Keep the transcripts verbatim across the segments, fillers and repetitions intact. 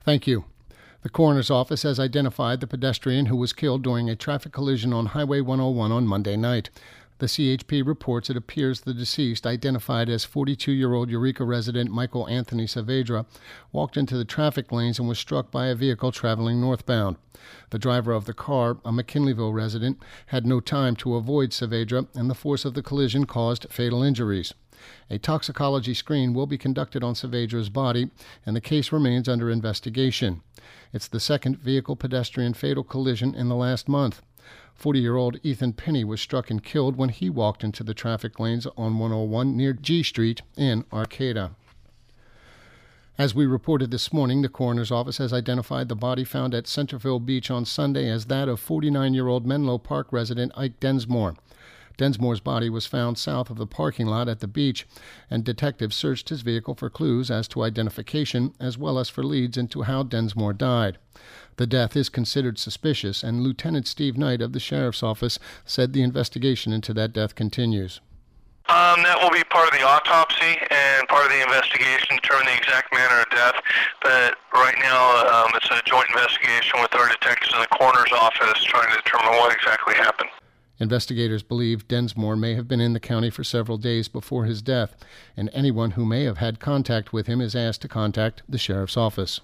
Thank you. The coroner's office has identified the pedestrian who was killed during a traffic collision on Highway one oh one on Monday night. The C H P reports it appears the deceased, identified as forty-two-year-old Eureka resident Michael Anthony Saavedra, walked into the traffic lanes and was struck by a vehicle traveling northbound. The driver of the car, a McKinleyville resident, had no time to avoid Saavedra, and the force of the collision caused fatal injuries. A toxicology screen will be conducted on Saavedra's body, and the case remains under investigation. It's the second vehicle-pedestrian fatal collision in the last month. forty-year-old Ethan Penny was struck and killed when he walked into the traffic lanes on one oh one near G Street in Arcata. As we reported this morning, the coroner's office has identified the body found at Centerville Beach on Sunday as that of forty-nine-year-old Menlo Park resident Ike Densmore. Densmore's body was found south of the parking lot at the beach, and detectives searched his vehicle for clues as to identification as well as for leads into how Densmore died. The death is considered suspicious, and Lieutenant Steve Knight of the Sheriff's Office said the investigation into that death continues. Um, that will be part of the autopsy and part of the investigation to determine the exact manner of death. But right now, um, it's a joint investigation with our detectives in the coroner's office trying to determine what exactly happened. Investigators believe Densmore may have been in the county for several days before his death, and anyone who may have had contact with him is asked to contact the Sheriff's Office.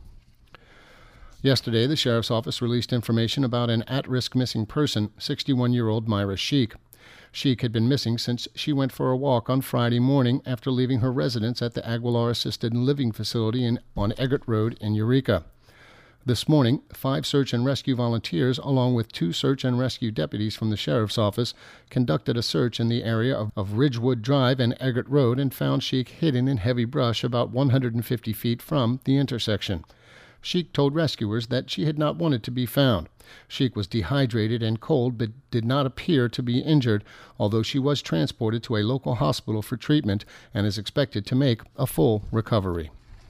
Yesterday, the Sheriff's Office released information about an at-risk missing person, sixty-one-year-old Myra Sheik. Sheik had been missing since she went for a walk on Friday morning after leaving her residence at the Aguilar Assisted Living Facility in, on Eggert Road in Eureka. This morning, five search and rescue volunteers, along with two search and rescue deputies from the Sheriff's Office, conducted a search in the area of, of Ridgewood Drive and Eggert Road and found Sheik hidden in heavy brush about one hundred fifty feet from the intersection. Sheik told rescuers that she had not wanted to be found. Sheik was dehydrated and cold but did not appear to be injured, although she was transported to a local hospital for treatment and is expected to make a full recovery.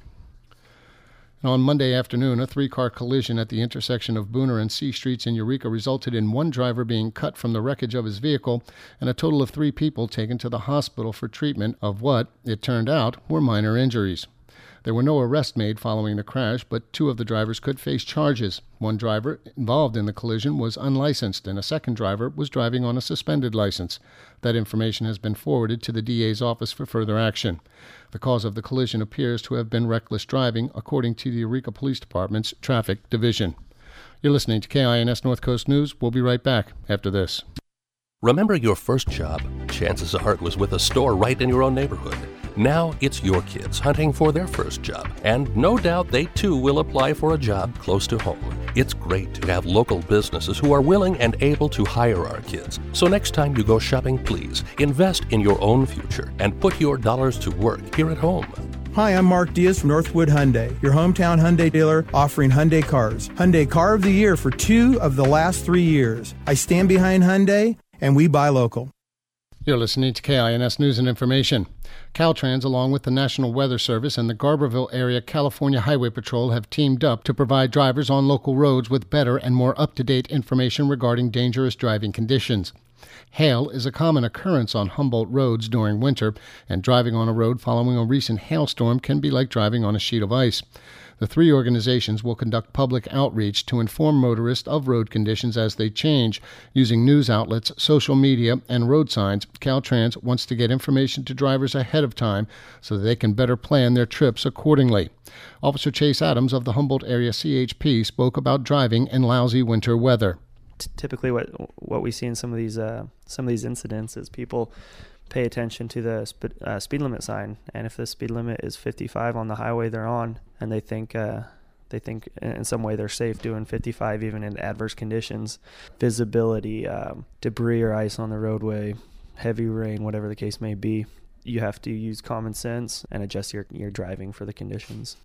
On Monday afternoon, a three-car collision at the intersection of Booner and C Streets in Eureka resulted in one driver being cut from the wreckage of his vehicle and a total of three people taken to the hospital for treatment of what, it turned out, were minor injuries. There were no arrests made following the crash, but two of the drivers could face charges. One driver involved in the collision was unlicensed, and a second driver was driving on a suspended license. That information has been forwarded to the D A's office for further action. The cause of the collision appears to have been reckless driving, according to the Eureka Police Department's Traffic Division. You're listening to K I N S North Coast News. We'll be right back after this. Remember your first job? Chances are it was with a store right in your own neighborhood. Now it's your kids hunting for their first job, and no doubt they too will apply for a job close to home. It's great to have local businesses who are willing and able to hire our kids. So next time you go shopping, please invest in your own future and put your dollars to work here at home. Hi, I'm Mark Diaz from Northwood Hyundai, your hometown Hyundai dealer offering Hyundai cars. Hyundai Car of the Year for two of the last three years. I stand behind Hyundai, and we buy local. You're listening to K I N S News and Information. Caltrans, along with the National Weather Service and the Garberville Area California Highway Patrol, have teamed up to provide drivers on local roads with better and more up-to-date information regarding dangerous driving conditions. Hail is a common occurrence on Humboldt roads during winter, and driving on a road following a recent hailstorm can be like driving on a sheet of ice. The three organizations will conduct public outreach to inform motorists of road conditions as they change. Using news outlets, social media, and road signs, Caltrans wants to get information to drivers ahead of time so that they can better plan their trips accordingly. Officer Chase Adams of the Humboldt Area C H P spoke about driving in lousy winter weather. Typically what what we see in some of these uh, some of these incidents is people pay attention to the sp- uh, speed limit sign, and if the speed limit is fifty-five on the highway they're on, and they think uh, they think in some way they're safe doing fifty-five even in adverse conditions, visibility, um, debris or ice on the roadway, heavy rain, whatever the case may be, you have to use common sense and adjust your, your driving for the conditions.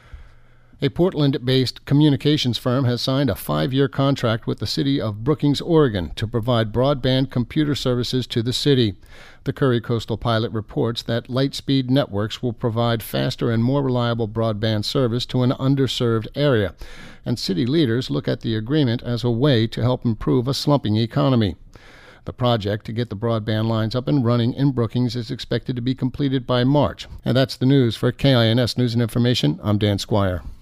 A Portland-based communications firm has signed a five-year contract with the city of Brookings, Oregon, to provide broadband computer services to the city. The Curry Coastal Pilot reports that Lightspeed Networks will provide faster and more reliable broadband service to an underserved area, and city leaders look at the agreement as a way to help improve a slumping economy. The project to get the broadband lines up and running in Brookings is expected to be completed by March. And that's the news for K I N S News and Information. I'm Dan Squire.